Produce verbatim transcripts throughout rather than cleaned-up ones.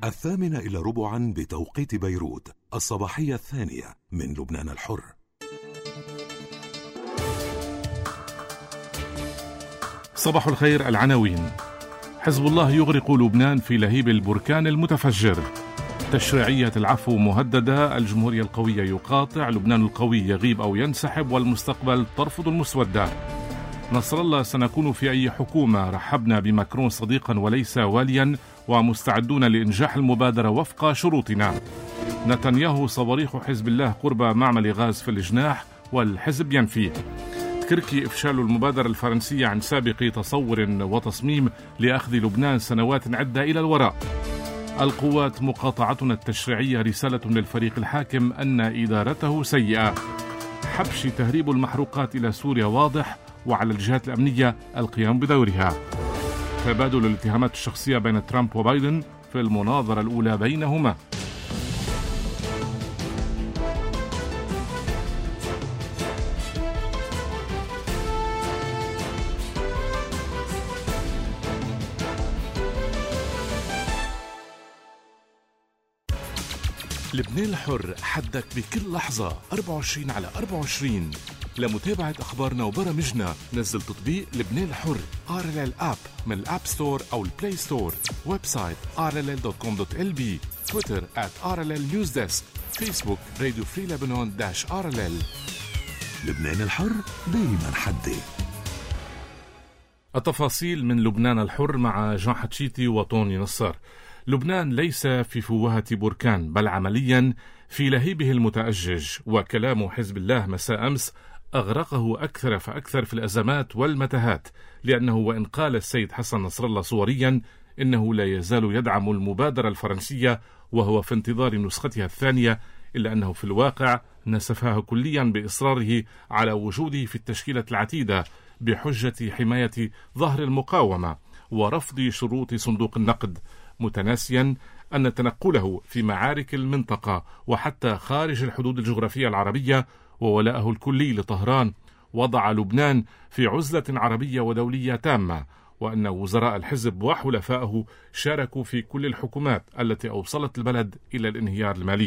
الثامنة إلى ربعا بتوقيت بيروت، الصباحية الثانية من لبنان الحر. صباح الخير. العناوين: حزب الله يغرق لبنان في لهيب البركان المتفجر. تشريعية العفو مهددة. الجمهورية القوية يقاطع. لبنان القوي يغيب أو ينسحب، والمستقبل ترفض المسودة. نصر الله: سنكون في أي حكومة. رحبنا بماكرون صديقا وليس واليا، ومستعدون لإنجاح المبادرة وفق شروطنا. نتنياهو: صواريخ حزب الله قرب معمل غاز في الجناح، والحزب ينفيه. تركي: إفشال المبادرة الفرنسية عن سابق تصور وتصميم لأخذ لبنان سنوات عدة إلى الوراء. القوات: مقاطعتنا التشريعية رسالة للفريق الحاكم أن إدارته سيئة. حبش تهريب المحروقات إلى سوريا واضح، وعلى الجهات الأمنية القيام بدورها. تبادل الاتهامات الشخصية بين ترامب وبايدن في المناظرة الأولى بينهما. لبنان الحر، حدك بكل لحظة أربعة وعشرين على أربعة وعشرين. لمتابعة أخبارنا وبرامجنا نزل تطبيق لبنان الحر آر إل إل آب من الآب ستور أو البلاي ستور. ويب سايت آر إل إل دوت كوم دوت إل بي. تويتر آت آر إل إل نيوز ديسك. فيسبوك راديو فري لبنان داش آر إل إل. لبنان الحر دايما حدي. التفاصيل من لبنان الحر مع جان حتشيتي وطوني نصر. لبنان ليس في فوهة بركان، بل عمليا في لهيبه المتأجج، وكلام حزب الله مساء أمس أغرقه أكثر فأكثر في الأزمات والمتاهات، لأنه وإن قال السيد حسن نصر الله صوريا إنه لا يزال يدعم المبادرة الفرنسية وهو في انتظار نسختها الثانية، إلا أنه في الواقع نسفها كليا بإصراره على وجوده في التشكيلة العتيدة بحجة حماية ظهر المقاومة ورفض شروط صندوق النقد، متناسيا أن تنقله في معارك المنطقة وحتى خارج الحدود الجغرافية العربية وولاءه الكلي لطهران وضع لبنان في عزلة عربية ودولية تامة، وأن وزراء الحزب وحلفائه شاركوا في كل الحكومات التي أوصلت البلد إلى الانهيار المالي.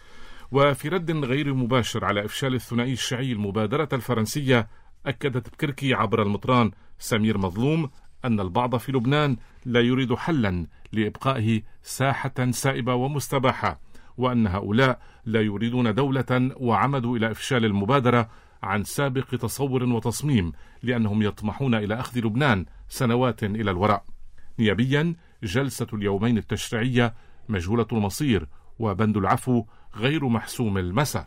وفي رد غير مباشر على إفشال الثنائي الشيعي المبادرة الفرنسية، أكدت بكركي عبر المطران سمير مظلوم أن البعض في لبنان لا يريد حلا لإبقائه ساحة سائبة ومستباحة، وأن هؤلاء لا يريدون دولة وعمدوا إلى إفشال المبادرة عن سابق تصور وتصميم، لأنهم يطمحون إلى أخذ لبنان سنوات إلى الوراء. نيابيا، جلسة اليومين التشريعية مجهولة المصير، وبند العفو غير محسوم المسار.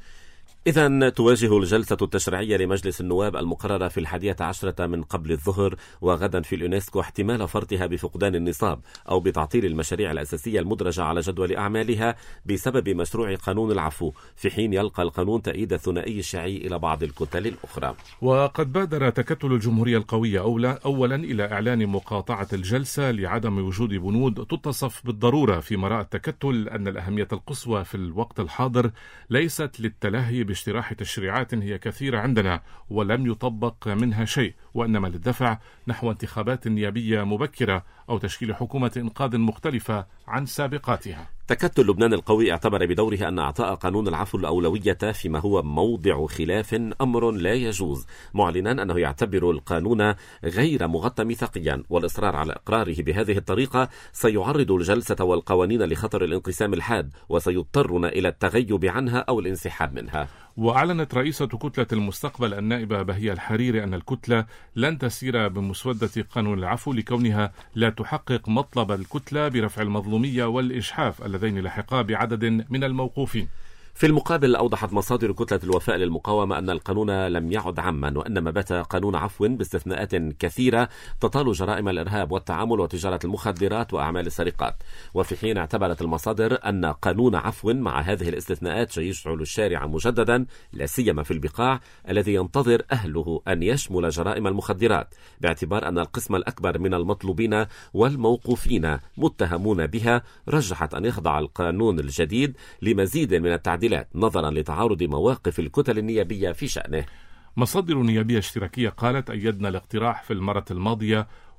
إذن تواجه الجلسة التشريعية لمجلس النواب المقررة في الحادية عشرة من قبل الظهر وغدا في اليونسكو احتمال فرطها بفقدان النصاب أو بتعطيل المشاريع الأساسية المدرجة على جدول أعمالها بسبب مشروع قانون العفو، في حين يلقى القانون تأييد الثنائي الشيعي إلى بعض الكتل الأخرى. وقد بادر تكتل الجمهورية القوية أولا إلى إعلان مقاطعة الجلسة لعدم وجود بنود تتصف بالضرورة في مراء التكتل أن الأهمية القصوى في الوقت الحاضر ليست للتلهي باجتراح تشريعات هي كثيرة عندنا ولم يطبق منها شيء، وإنما للدفع نحو انتخابات نيابية مبكرة أو تشكيل حكومة إنقاذ مختلفة عن سابقاتها. تكتل لبنان القوي اعتبر بدوره أن أعطاء قانون العفو الأولوية فيما هو موضع خلاف أمر لا يجوز، معلنا أنه يعتبر القانون غير مغطى ميثاقيا، والإصرار على إقراره بهذه الطريقة سيعرض الجلسة والقوانين لخطر الانقسام الحاد، وسيضطرنا إلى التغيب عنها أو الانسحاب منها. وأعلنت رئيسة كتلة المستقبل النائبة بهية الحريري أن الكتلة لن تسير بمسودة قانون العفو لكونها لا تحقق مطلب الكتلة برفع المظلومية والإجحاف اللذين لحقا بعدد من الموقوفين. في المقابل، أوضحت مصادر كتلة الوفاء للمقاومة أن القانون لم يعد عاما، وإنما بات قانون عفو باستثناءات كثيرة تطال جرائم الإرهاب والتعامل وتجارة المخدرات وأعمال السرقات. وفي حين اعتبرت المصادر أن قانون عفو مع هذه الاستثناءات سيشعل الشارع مجددا، لا سيما في البقاع الذي ينتظر أهله أن يشمل جرائم المخدرات، باعتبار أن القسم الأكبر من المطلوبين والموقوفين متهمون بها. رجحت أن يخضع القانون الجديد لمزيد من التعديلات نظرا لتعارض مواقف الكتل النيابية في شأنه. مصادر نيابية اشتراكية قالت: أيدنا الاقتراح في المرة الماضية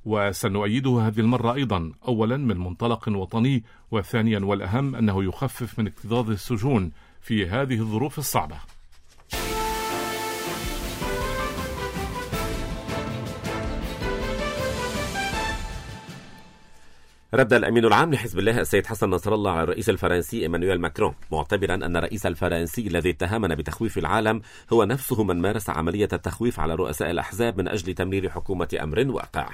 وسنؤيده هذه المرة أيضا، أولا من منطلق وطني، وثانيا والأهم أنه يخفف من اكتظاظ السجون في هذه الظروف الصعبة. رد الأمين العام لحزب الله السيد حسن نصر الله على الرئيس الفرنسي إيمانويل ماكرون، معتبرا أن الرئيس الفرنسي الذي اتهمنا بتخويف العالم هو نفسه من مارس عملية التخويف على رؤساء الأحزاب من أجل تمرير حكومة أمر واقع.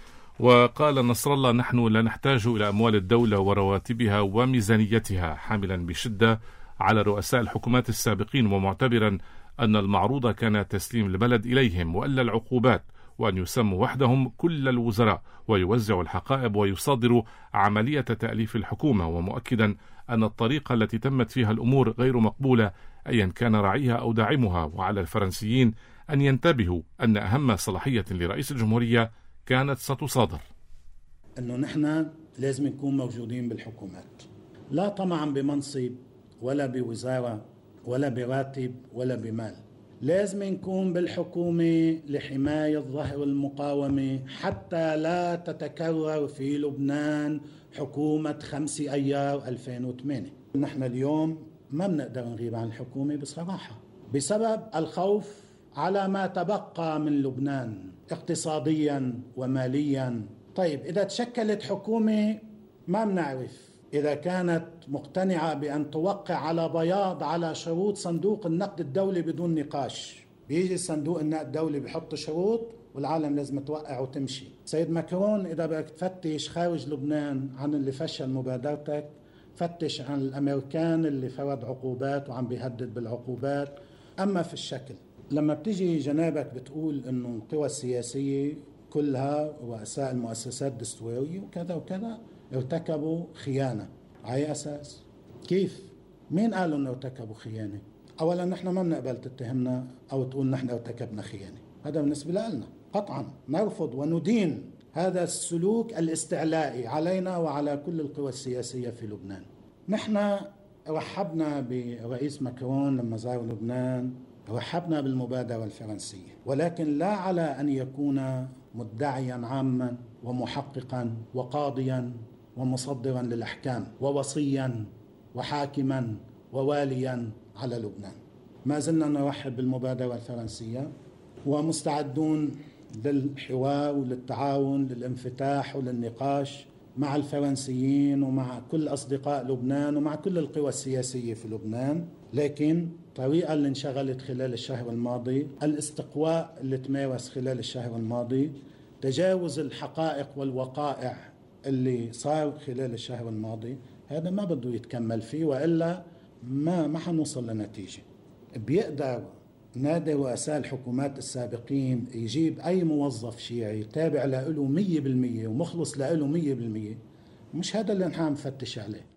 وقال نصر الله: نحن لا نحتاج إلى أموال الدولة ورواتبها وميزانيتها، حاملا بشدة على رؤساء الحكومات السابقين، ومعتبرا أن المعروض كان تسليم البلد إليهم وإلا العقوبات، وأن يسموا وحدهم كل الوزراء ويوزعوا الحقائب ويصادروا عملية تأليف الحكومة، ومؤكدا أن الطريقة التي تمت فيها الأمور غير مقبولة أيا كان راعيها أو داعمها، وعلى الفرنسيين أن ينتبهوا أن أهم صلاحية لرئيس الجمهورية كانت ستصادر. أنه نحن لازم نكون موجودين بالحكومات، لا طمعا بمنصب ولا بوزارة ولا براتب ولا بمال، لازم نكون بالحكومة لحماية ظهر المقاومة حتى لا تتكرر في لبنان حكومة خمسة أيار ألفين وثمانية. نحن اليوم ما بنقدر نغيب عن الحكومة بصراحة بسبب الخوف على ما تبقى من لبنان اقتصاديا وماليا. طيب إذا تشكلت حكومة ما بنعرف إذا كانت مقتنعة بأن توقع على بياض على شروط صندوق النقد الدولي بدون نقاش. بيجي صندوق النقد الدولي بيحط شروط والعالم لازم توقع وتمشي. سيد ماكرون إذا بدك تفتش خارج لبنان عن اللي فشل مبادرتك، فتش عن الأمريكان اللي فرض عقوبات وعم بيهدد بالعقوبات. أما في الشكل لما بتيجي جنابك بتقول إنه القوى السياسية كلها رؤساء المؤسسات الدستورية وكذا وكذا ارتكبوا خيانة، على أساس كيف؟ مين قالوا إنه ارتكبوا خيانة؟ أولا نحن ما بنقبل تتهمنا أو تقول نحن ارتكبنا خيانة، هذا بالنسبة لنا قطعا نرفض وندين هذا السلوك الاستعلائي علينا وعلى كل القوى السياسية في لبنان. نحن رحبنا برئيس ماكرون لما زار لبنان، رحبنا بالمبادرة الفرنسية، ولكن لا على أن يكون مدعيا عاما ومحققا وقاضيا ومصدرا للأحكام ووصيا وحاكما وواليا على لبنان. ما زلنا نرحب بالمبادرة الفرنسية ومستعدون للحوار وللتعاون للانفتاح وللنقاش مع الفرنسيين ومع كل أصدقاء لبنان ومع كل القوى السياسية في لبنان. لكن الطريقة اللي انشغلت خلال الشهر الماضي، الاستقواء اللي تمارس خلال الشهر الماضي، تجاوز الحقائق والوقائع اللي صار خلال الشهر الماضي، هذا ما بده يتكمل فيه، وإلا ما ما حنوصل لنتيجة. بيقدر نادي رؤساء الحكومات السابقين يجيب أي موظف شيعي تابع له مية بالمية ومخلص له مية بالمية، مش هذا اللي نحن نفتش عليه.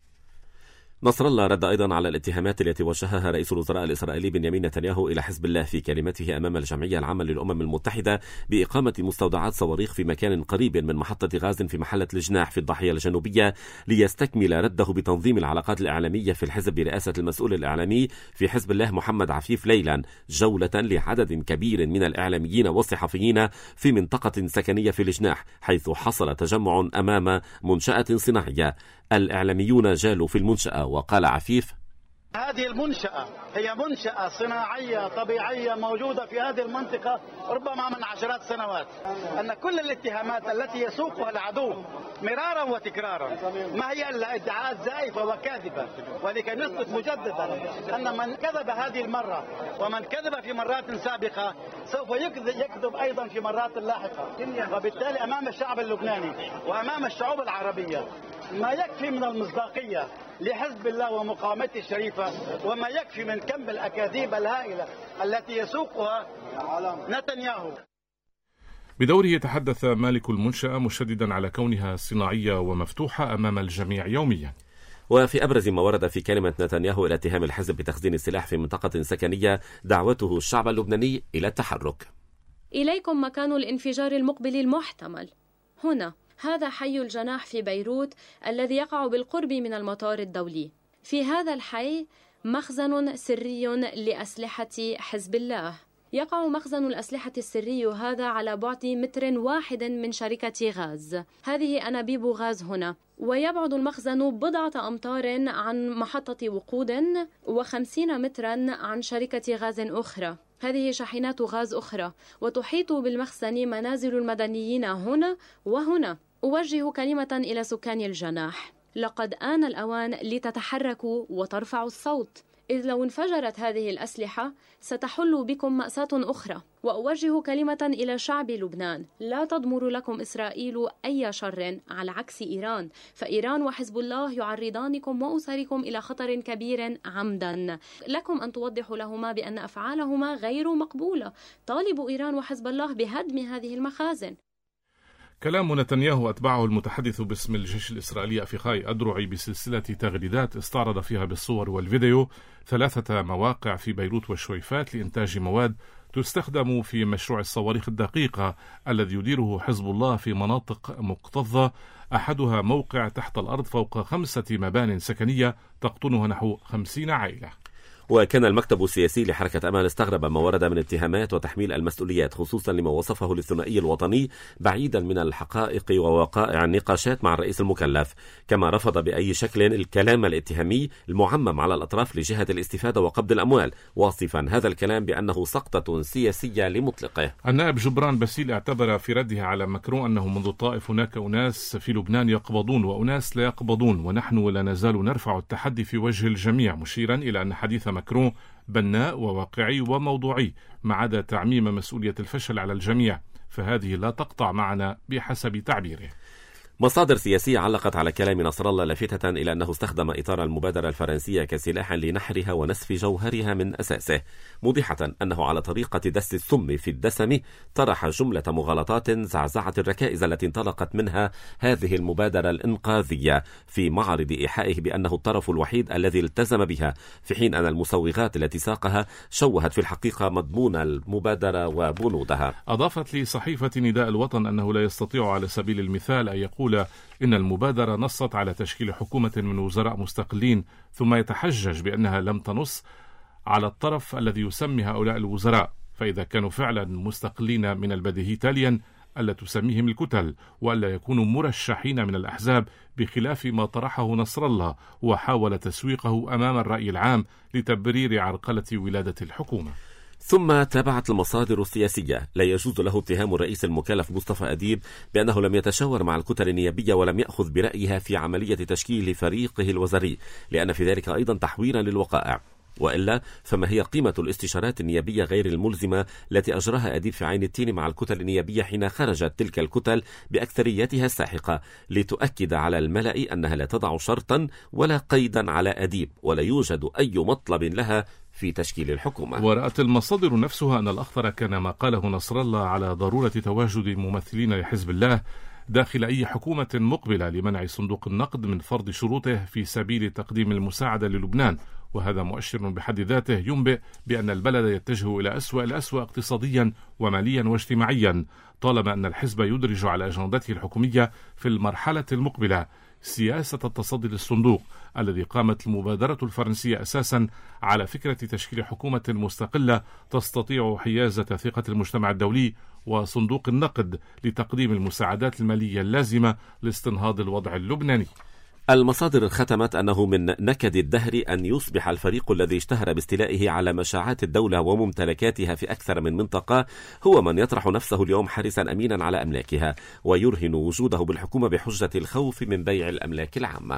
نصر الله رد أيضا على الاتهامات التي وجهها رئيس الوزراء الإسرائيلي بنيامين نتنياهو إلى حزب الله في كلمته أمام الجمعية العامة للأمم المتحدة بإقامة مستودعات صواريخ في مكان قريب من محطة غاز في محلة الجناح في الضاحية الجنوبية، ليستكمل رده بتنظيم العلاقات الإعلامية في الحزب برئاسة المسؤول الإعلامي في حزب الله محمد عفيف ليلا جولة لعدد كبير من الإعلاميين والصحفيين في منطقة سكنية في الجناح، حيث حصل تجمع أمام منشأة صناعية. الإعلاميون جالوا في المنشأة، وقال عفيف: هذه المنشأة هي منشأة صناعية طبيعية موجودة في هذه المنطقة ربما من عشرات سنوات. أن كل الاتهامات التي يسوقها العدو مرارا وتكرارا ما هي إلا ادعاءات زائفة وكاذبة، ولكي نثبت مجددا أن من كذب هذه المرة ومن كذب في مرات سابقة سوف يكذب أيضا في مرات لاحقة. وبالتالي أمام الشعب اللبناني وأمام الشعوب العربية ما يكفي من المصداقية لحزب الله ومقاومته الشريفة، وما يكفي من كم الأكاذيب الهائلة التي يسوقها نتنياهو. بدوره يتحدث مالك المنشأة مشددا على كونها صناعية ومفتوحة أمام الجميع يوميا. وفي أبرز ما ورد في كلمة نتنياهو إلى اتهام الحزب بتخزين السلاح في منطقة سكنية، دعوته الشعب اللبناني إلى التحرك. إليكم مكان الانفجار المقبل المحتمل هنا. هذا حي الجناح في بيروت الذي يقع بالقرب من المطار الدولي. في هذا الحي مخزن سري لأسلحة حزب الله. يقع مخزن الأسلحة السري هذا على بعد متر واحد من شركة غاز. هذه أنابيب غاز هنا، ويبعد المخزن بضعة أمتار عن محطة وقود وخمسين مترا عن شركة غاز أخرى. هذه شاحنات غاز أخرى، وتحيط بالمخزن منازل المدنيين هنا وهنا. أوجه كلمة إلى سكان الجناح: لقد آن الأوان لتتحركوا وترفعوا الصوت، إذ لو انفجرت هذه الأسلحة ستحل بكم مأساة أخرى. وأوجه كلمة إلى شعب لبنان: لا تضمر لكم إسرائيل أي شر على عكس إيران، فإيران وحزب الله يعرضانكم وأسركم إلى خطر كبير عمدا. لكم أن توضحوا لهما بأن أفعالهما غير مقبولة. طالبوا إيران وحزب الله بهدم هذه المخازن. كلام نتنياهو أتبعه المتحدث باسم الجيش الإسرائيلي أفيخاي أدرعي بسلسلة تغريدات استعرض فيها بالصور والفيديو ثلاثة مواقع في بيروت والشويفات لإنتاج مواد تستخدم في مشروع الصواريخ الدقيقة الذي يديره حزب الله في مناطق مكتظة، أحدها موقع تحت الأرض فوق خمسة مبان سكنية تقطنها نحو خمسين عائلة. وكان المكتب السياسي لحركة أمل استغرب ما ورد من اتهامات وتحميل المسؤوليات، خصوصا لما وصفه للثنائي الوطني بعيدا من الحقائق ووقائع النقاشات مع الرئيس المكلف، كما رفض بأي شكل الكلام الاتهامي المعمم على الأطراف لجهة الاستفادة وقبض الأموال، واصفا هذا الكلام بأنه سقطة سياسية لمطلقه. النائب جبران باسيل اعتبر في رده على ماكرون أنه منذ الطائف هناك أناس في لبنان يقبضون وأناس لا يقبضون، ونحن لا نزال نرفع التحدي في وجه الجميع، مشيرا إلى أن حديث ماكرون بناء وواقعي وموضوعي ما عدا تعميم مسؤولية الفشل على الجميع، فهذه لا تقطع معنا بحسب تعبيره. مصادر سياسية علقت على كلام نصر الله لافتة إلى أنه استخدم إطار المبادرة الفرنسية كسلاح لنحرها ونسف جوهرها من أساسه، موضحة أنه على طريقة دس السم في الدسم طرح جملة مغالطات زعزعت الركائز التي انطلقت منها هذه المبادرة الإنقاذية في معرض إيحائه بأنه الطرف الوحيد الذي التزم بها، في حين أن المسوغات التي ساقها شوهت في الحقيقة مضمون المبادرة وبنودها. أضافت لي صحيفة نداء الوطن أنه لا يستطيع على سبيل المثال أن يقول إن المبادرة نصت على تشكيل حكومة من وزراء مستقلين ثم يتحجج بأنها لم تنص على الطرف الذي يسمي هؤلاء الوزراء، فإذا كانوا فعلا مستقلين من البديهي تاليا ألا تسميهم الكتل وألا يكونوا مرشحين من الأحزاب، بخلاف ما طرحه نصر الله وحاول تسويقه أمام الرأي العام لتبرير عرقلة ولادة الحكومة. ثم تابعت المصادر السياسية: لا يجوز له اتهام الرئيس المكلف مصطفى أديب بأنه لم يتشاور مع الكتل النيابية ولم يأخذ برأيها في عملية تشكيل فريقه الوزاري، لأن في ذلك أيضا تحويرا للوقائع، وإلا فما هي قيمة الاستشارات النيابية غير الملزمة التي أجراها أديب في عين التين مع الكتل النيابية حين خرجت تلك الكتل بأكثريتها الساحقة لتؤكد على الملأ أنها لا تضع شرطا ولا قيدا على أديب ولا يوجد أي مطلب لها في تشكيل الحكومة. ورأت المصادر نفسها أن الأخطر كان ما قاله نصر الله على ضرورة تواجد ممثلين لحزب الله داخل أي حكومة مقبلة لمنع صندوق النقد من فرض شروطه في سبيل تقديم المساعدة للبنان، وهذا مؤشر بحد ذاته ينبئ بأن البلد يتجه إلى أسوأ الأسوأ اقتصاديا وماليا واجتماعيا، طالما أن الحزب يدرج على أجندته الحكومية في المرحلة المقبلة سياسة التصدي للصندوق الذي قامت المبادرة الفرنسية أساسا على فكرة تشكيل حكومة مستقلة تستطيع حيازة ثقة المجتمع الدولي وصندوق النقد لتقديم المساعدات المالية اللازمة لاستنهاض الوضع اللبناني. المصادر ختمت أنه من نكد الدهر أن يصبح الفريق الذي اشتهر باستيلائه على مشاعات الدولة وممتلكاتها في أكثر من منطقة هو من يطرح نفسه اليوم حارسا أمينا على أملاكها ويرهن وجوده بالحكومة بحجة الخوف من بيع الأملاك العامة.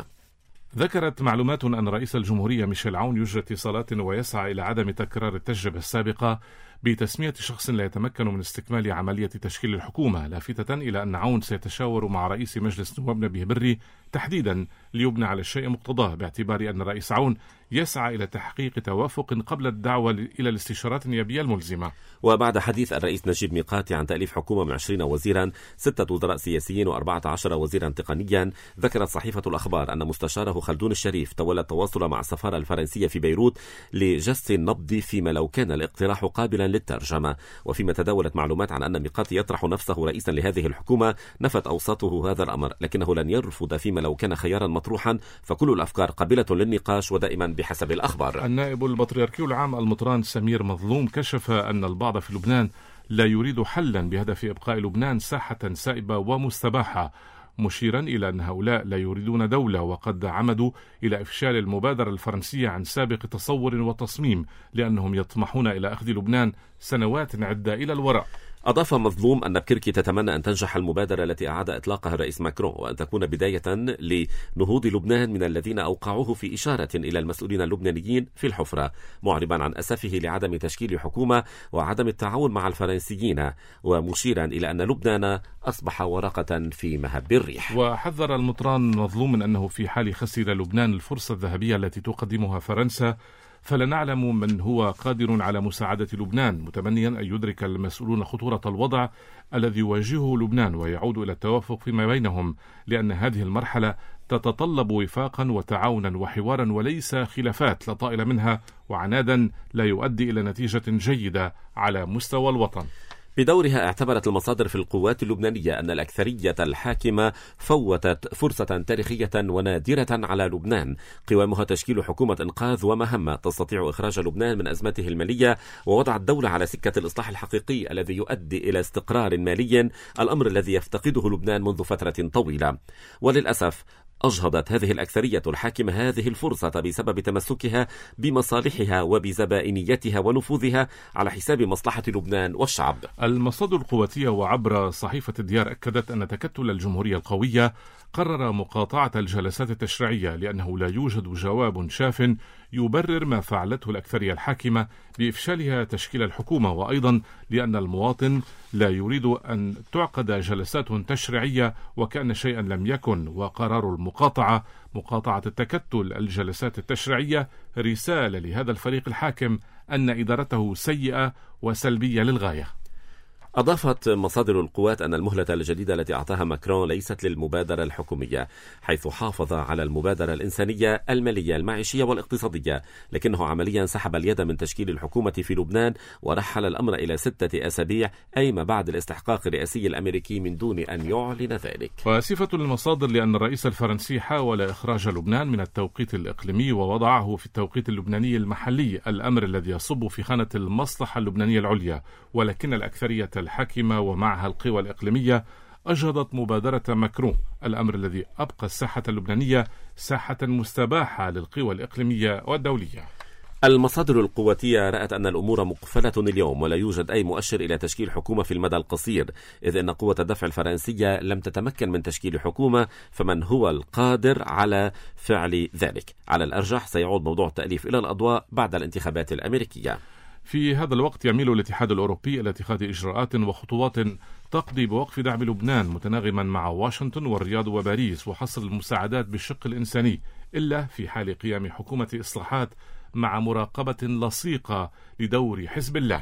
ذكرت معلومات أن رئيس الجمهورية ميشيل عون يجري اتصالات ويسعى إلى عدم تكرار التجربة السابقة بتسمية شخص لا يتمكن من استكمال عملية تشكيل الحكومة، لافتة إلى أن عون سيتشاور مع رئيس مجلس نواب نبيه بري تحديدا ليبنى على الشيء مقتضاه، باعتبار أن رئيس عون يسعى إلى تحقيق توافق قبل الدعوة إلى الاستشارات النيابية الملزمة. وبعد حديث الرئيس نجيب ميقاتي عن تأليف حكومة من عشرين وزيرا، ستة وزراء سياسيين وأربعة عشر وزيرا تقنيا، ذكرت صحيفة الأخبار أن مستشاره خلدون الشريف تولى التواصل مع السفارة الفرنسية في بيروت لجس النبض فيما لو كان الاقتراح قابلا لبنان للترجمة. وفيما تداولت معلومات عن أن ميقاتي يطرح نفسه رئيسا لهذه الحكومة، نفت أوساطه هذا الأمر، لكنه لن يرفض فيما لو كان خيارا مطروحا، فكل الأفكار قابلة للنقاش ودائما بحسب الأخبار. النائب البطريركي العام المطران سمير مظلوم كشف أن البعض في لبنان لا يريد حلا بهدف إبقاء لبنان ساحة سائبة ومستباحة، مشيرا إلى أن هؤلاء لا يريدون دولة، وقد عمدوا إلى إفشال المبادرة الفرنسية عن سابق تصور وتصميم، لأنهم يطمحون إلى أخذ لبنان سنوات عدة إلى الوراء. أضاف مظلوم أن بكركي تتمنى أن تنجح المبادرة التي أعاد إطلاقها الرئيس ماكرون، وأن تكون بداية لنهوض لبنان من الذين أوقعوه، في إشارة إلى المسؤولين اللبنانيين في الحفرة، معربا عن أسفه لعدم تشكيل حكومة وعدم التعاون مع الفرنسيين، ومشيرا إلى أن لبنان أصبح ورقة في مهب الريح. وحذر المطران مظلوم من أنه في حال خسر لبنان الفرصة الذهبية التي تقدمها فرنسا فلا نعلم من هو قادر على مساعدة لبنان، متمنيا أن يدرك المسؤولون خطورة الوضع الذي يواجهه لبنان ويعود إلى التوافق فيما بينهم، لأن هذه المرحلة تتطلب وفاقا وتعاونا وحوارا وليس خلافات لا طائل منها وعنادا لا يؤدي إلى نتيجة جيدة على مستوى الوطن. بدورها اعتبرت المصادر في القوات اللبنانية أن الأكثرية الحاكمة فوتت فرصة تاريخية ونادرة على لبنان، قوامها تشكيل حكومة إنقاذ ومهمة تستطيع إخراج لبنان من أزمته المالية ووضع الدولة على سكة الإصلاح الحقيقي الذي يؤدي إلى استقرار مالي، الأمر الذي يفتقده لبنان منذ فترة طويلة. وللأسف أجهضت هذه الأكثرية الحاكمة هذه الفرصة بسبب تمسكها بمصالحها وبزبائنيتها ونفوذها على حساب مصلحة لبنان والشعب. المصادر القواتية وعبر صحيفة الديار أكدت أن تكتل الجمهورية القوية قرر مقاطعة الجلسات التشريعية، لأنه لا يوجد جواب شاف يبرر ما فعلته الأكثرية الحاكمة بإفشالها تشكيل الحكومة، وأيضا لأن المواطن لا يريد أن تعقد جلسات تشريعية وكأن شيئا لم يكن، وقرار المقاطعة مقاطعة التكتل الجلسات التشريعية رسالة لهذا الفريق الحاكم أن إدارته سيئة وسلبية للغاية. أضافت مصادر القوات أن المهلة الجديدة التي أعطاها ماكرون ليست للمبادرة الحكومية، حيث حافظ على المبادرة الإنسانية المالية المعيشية والاقتصادية، لكنه عمليا سحب اليد من تشكيل الحكومة في لبنان ورحل الأمر إلى ستة أسابيع، أي ما بعد الاستحقاق الرئاسي الأمريكي من دون أن يعلن ذلك. وصفة المصادر لأن الرئيس الفرنسي حاول إخراج لبنان من التوقيت الإقليمي ووضعه في التوقيت اللبناني المحلي، الأمر الذي يصب في خانة المصلحة اللبنانية العليا، ولكن الأكثرية الحاكمة ومعها القوى الإقليمية أجهضت مبادرة ماكرون، الأمر الذي أبقى الساحة اللبنانية ساحة مستباحة للقوى الإقليمية والدولية. المصادر القواتية رأت أن الأمور مقفلة اليوم، ولا يوجد أي مؤشر إلى تشكيل حكومة في المدى القصير، إذ أن قوة الدفع الفرنسية لم تتمكن من تشكيل حكومة، فمن هو القادر على فعل ذلك؟ على الأرجح سيعود موضوع التأليف إلى الأضواء بعد الانتخابات الأمريكية. في هذا الوقت يميل الاتحاد الأوروبي إلى اتخاذ إجراءات وخطوات تقضي بوقف دعم لبنان، متناغما مع واشنطن والرياض وباريس، وحصر المساعدات بالشق الإنساني، إلا في حال قيام حكومة إصلاحات مع مراقبة لصيقة لدور حزب الله.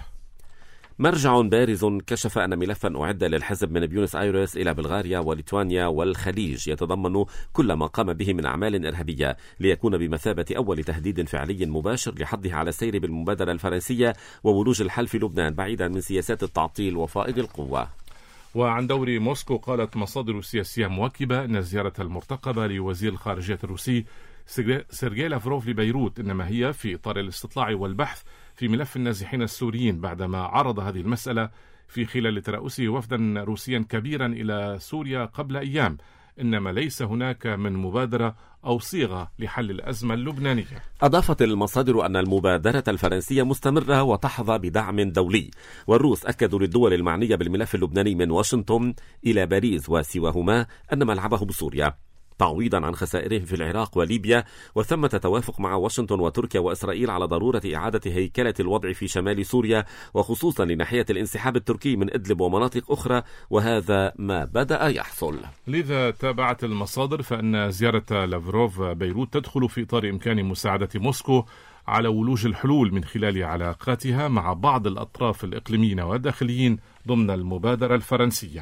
مرجع بارز كشف أن ملفا أعد للحزب من بيونس آيرس إلى بلغاريا وليتوانيا والخليج يتضمن كل ما قام به من أعمال إرهابية، ليكون بمثابة أول تهديد فعلي مباشر لحضها على السير بالمبادرة الفرنسية وولوج الحل في لبنان بعيدا من سياسات التعطيل وفائض القوة. وعن دور موسكو قالت مصادر سياسية مواكبة أن الزيارة المرتقبة لوزير الخارجية الروسي سيرجي لافروف لبيروت إنما هي في إطار الاستطلاع والبحث في ملف النازحين السوريين، بعدما عرض هذه المسألة في خلال ترأسه وفدا روسيا كبيرا إلى سوريا قبل أيام، إنما ليس هناك من مبادرة أو صيغة لحل الأزمة اللبنانية. أضافت المصادر أن المبادرة الفرنسية مستمرة وتحظى بدعم دولي، والروس أكدوا للدول المعنية بالملف اللبناني من واشنطن إلى باريس وسواهما أن ملعبه بسوريا، تعويضا عن خسائرهم في العراق وليبيا، وثمة توافق مع واشنطن وتركيا وإسرائيل على ضرورة إعادة هيكلة الوضع في شمال سوريا، وخصوصا لناحية الانسحاب التركي من إدلب ومناطق أخرى، وهذا ما بدأ يحصل. لذا تابعت المصادر فإن زيارة لافروف بيروت تدخل في إطار إمكان مساعدة موسكو على ولوج الحلول من خلال علاقاتها مع بعض الأطراف الإقليميين والداخليين ضمن المبادرة الفرنسية.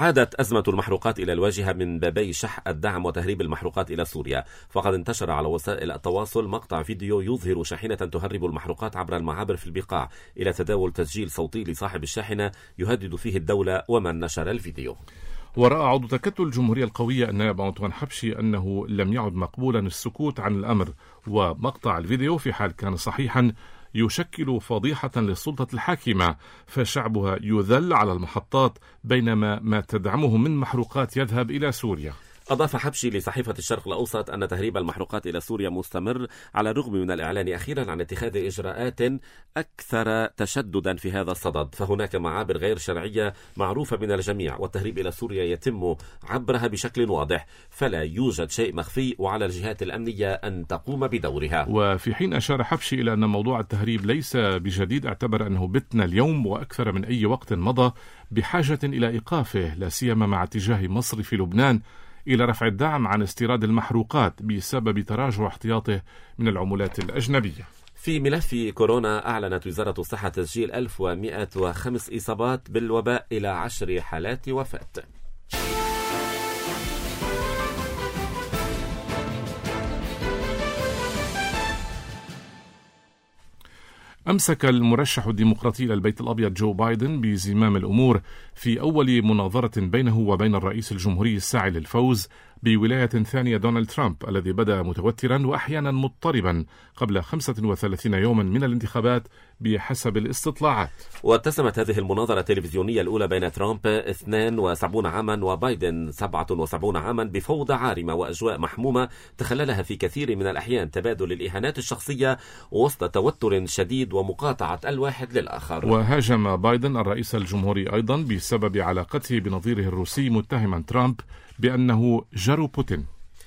عادت أزمة المحروقات إلى الواجهة من بابي شح الدعم وتهريب المحروقات إلى سوريا، فقد انتشر على وسائل التواصل مقطع فيديو يظهر شاحنة تهرب المحروقات عبر المعابر في البقاع، إلى تداول تسجيل صوتي لصاحب الشاحنة يهدد فيه الدولة ومن نشر الفيديو. ورأى عضو تكتل الجمهورية القوية النائب أنطوان حبشي أنه لم يعد مقبولا السكوت عن الأمر، ومقطع الفيديو في حال كان صحيحا يشكل فضيحة للسلطة الحاكمة، فشعبها يذل على المحطات بينما ما تدعمه من محروقات يذهب إلى سوريا. أضاف حبشي لصحيفة الشرق الأوسط أن تهريب المحروقات إلى سوريا مستمر على الرغم من الإعلان أخيرا عن اتخاذ إجراءات أكثر تشددا في هذا الصدد، فهناك معابر غير شرعية معروفة من الجميع والتهريب إلى سوريا يتم عبرها بشكل واضح، فلا يوجد شيء مخفي وعلى الجهات الأمنية أن تقوم بدورها. وفي حين أشار حبشي إلى أن موضوع التهريب ليس بجديد، اعتبر أنه بتنا اليوم وأكثر من أي وقت مضى بحاجة إلى إيقافه، لا سيما مع اتجاه مصر في لبنان إلى رفع الدعم عن استيراد المحروقات بسبب تراجع احتياطه من العملات الأجنبية. في ملف كورونا، أعلنت وزارة الصحة تسجيل ألف ومئة وخمس إصابات بالوباء إلى عشر حالات وفاة. أمسك المرشح الديمقراطي للبيت الأبيض جو بايدن بزمام الأمور في أول مناظرة بينه وبين الرئيس الجمهوري الساعي للفوز بولاية ثانية دونالد ترامب، الذي بدأ متوترا وأحيانا مضطربا قبل خمسة وثلاثين يوما من الانتخابات بحسب الاستطلاعات. واتسمت هذه المناظرة التلفزيونية الأولى بين ترامب اثنين وسبعين عاما وبايدن سبعة وسبعين عاما بفوضى عارمة وأجواء محمومة تخللها في كثير من الأحيان تبادل الإهانات الشخصية وسط توتر شديد ومقاطعة الواحد للآخر. وهاجم بايدن الرئيس الجمهوري أيضا بسبب علاقته بنظيره الروسي، متهما ترامب بأنه جرو بوتين.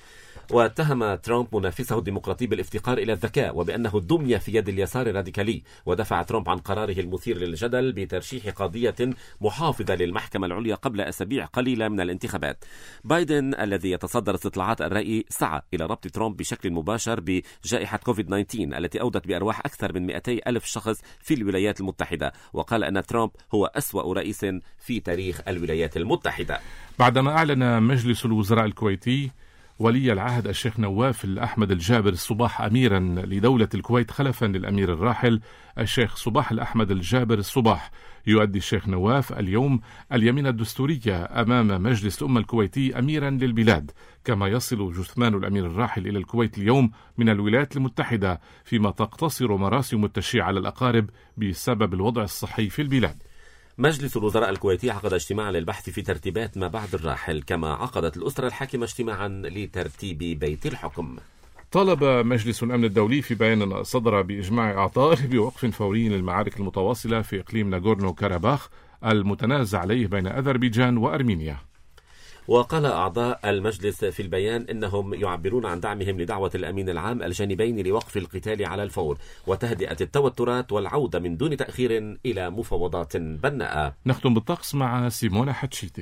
واتهم ترامب منافسه الديمقراطي بالافتقار إلى الذكاء وبأنه دمية في يد اليسار الراديكالي، ودفع ترامب عن قراره المثير للجدل بترشيح قاضية محافظة للمحكمة العليا قبل أسابيع قليلة من الانتخابات. بايدن الذي يتصدر استطلاعات الرأي سعى إلى ربط ترامب بشكل مباشر بجائحة كوفيد تسعة عشر التي أودت بأرواح أكثر من مئتي ألف شخص في الولايات المتحدة، وقال أن ترامب هو أسوأ رئيس في تاريخ الولايات المتحدة. بعدما أعلن مجلس الوزراء الكويتي ولي العهد الشيخ نواف الأحمد الجابر الصباح أميرا لدولة الكويت خلفا للأمير الراحل الشيخ صباح الأحمد الجابر الصباح، يؤدي الشيخ نواف اليوم اليمين الدستورية أمام مجلس الأمة الكويتي أميرا للبلاد، كما يصل جثمان الأمير الراحل إلى الكويت اليوم من الولايات المتحدة، فيما تقتصر مراسم التشييع على الأقارب بسبب الوضع الصحي في البلاد. مجلس الوزراء الكويتي عقد اجتماعا للبحث في ترتيبات ما بعد الراحل، كما عقدت الأسرة الحاكمة اجتماعا لترتيب بيت الحكم. طالب مجلس الأمن الدولي في بيان صدر بإجماع أعضائه بوقف فوري للمعارك المتواصلة في إقليم ناغورنو كاراباخ المتنازع عليه بين أذربيجان وأرمينيا. وقال أعضاء المجلس في البيان إنهم يعبرون عن دعمهم لدعوة الأمين العام الجانبين لوقف القتال على الفور وتهدئة التوترات والعودة من دون تأخير إلى مفاوضات بناءة. نختم بالطقس مع سيمونا حتشيتي.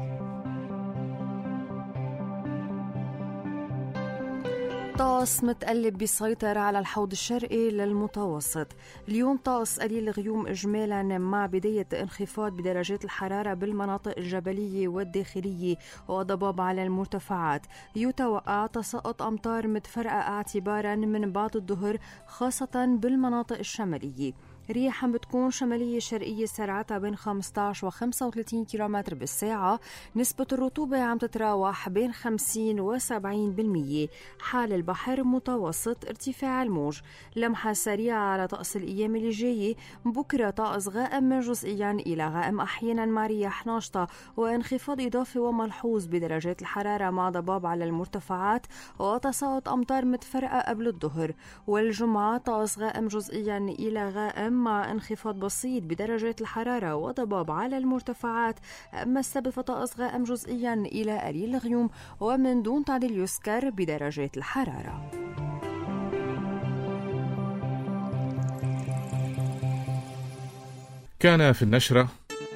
طقس متقلب بيسيطر على الحوض الشرقي للمتوسط. اليوم طقس قليل غيوم إجمالا مع بداية انخفاض بدرجات الحرارة بالمناطق الجبلية والداخلية وضباب على المرتفعات. يتوقع تساقط أمطار متفرقة اعتبارا من بعد الظهر خاصة بالمناطق الشمالية. ريح عم بتكون شمالية شرقية سرعتها بين خمسة عشر و خمسة وثلاثين كيلومتر بالساعة. نسبة الرطوبة عم تتراوح بين خمسين و سبعين بالمية. حال البحر متوسط ارتفاع الموج. لمحة سريعة على طقس الأيام اللي جاية. بكرة طقس غائم جزئيا إلى غائم أحيانا مع رياح ناشطة وانخفاض إضافي وملحوظ بدرجات الحرارة مع ضباب على المرتفعات وتساقط أمطار متفرقة قبل الظهر. والجمعة طقس غائم جزئيا إلى غائم مع انخفاض بسيط بدرجات الحرارة وضباب على المرتفعات. أما السبت فطقس غائم جزئيا إلى قليل الغيوم ومن دون تعديل يذكر بدرجات الحرارة. كان في النشرة: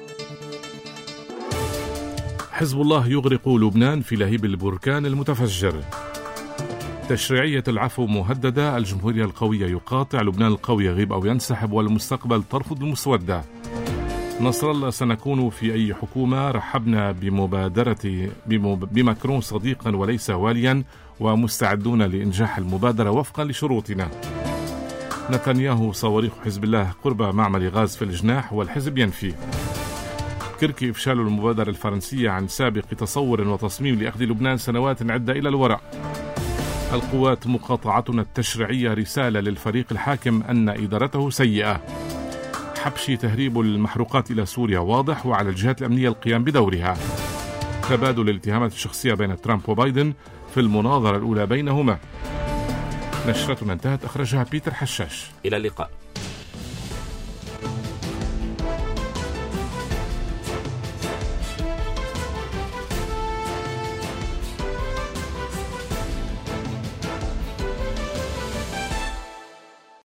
حزب الله يغرق لبنان في لهيب البركان المتفجر. تشريعية العفو مهددة. الجمهورية القوية يقاطع. لبنان القوي يغيب أو ينسحب والمستقبل ترفض المسودة. نصر الله: سنكون في أي حكومة رحبنا بمبادرة بماكرون صديقا وليس واليا، ومستعدون لإنجاح المبادرة وفقا لشروطنا. نتنياهو: صواريخ حزب الله قرب معمل غاز في الجناح والحزب ينفي. كركي: إفشال المبادرة الفرنسية عن سابق تصور وتصميم لأخذ لبنان سنوات عدة إلى الوراء. القوات: مقاطعتنا التشريعية رسالة للفريق الحاكم أن إدارته سيئة. حبشي: تهريب المحروقات إلى سوريا واضح، وعلى الجهات الأمنية القيام بدورها. تبادل الاتهامات الشخصية بين ترامب وبايدن في المناظرة الأولى بينهما. نشرتنا انتهت، أخرجها بيتر حشاش. إلى اللقاء.